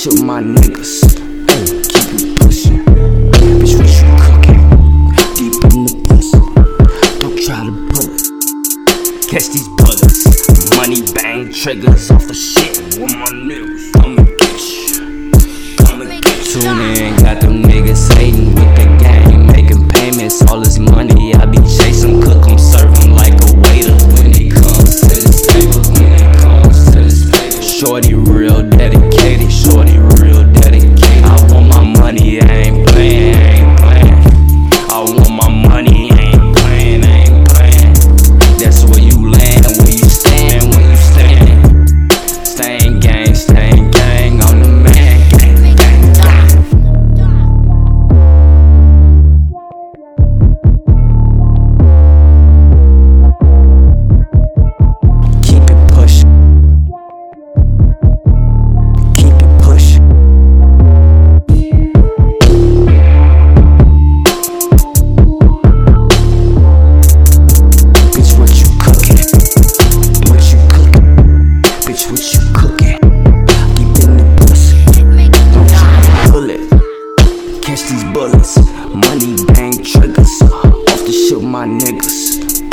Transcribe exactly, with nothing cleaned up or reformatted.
shit with my niggas. Ay, keep it pushing. Bitch, what you cooking? Deep in the pussy. Don't try to pull it. Catch these bullets. Money bang triggers off the shit with my niggas. Come and get you. Come and get you. Tune in, got them niggas hating with the gang, making payments. All this money I be chasing, cook 'em, serve 'em like a waiter. When it comes to this table, when it comes to this table, shorty real dedicated, shorty real dedicated. I want my money, I ain't playing, I ain't playing. I want my money, I ain't playing, I ain't playing. That's where you land, where you stand, where you stand. Staying gang, staying gang, I'm the man. Gang, gang, gang. Keep it pushing. Keep it pushing. Bitch, what you cooking? What you cooking? Bitch, what you cooking? Deep in the pussy. Don't try to pull it. Catch these bullets. Money bang triggers off the shit with my niggas.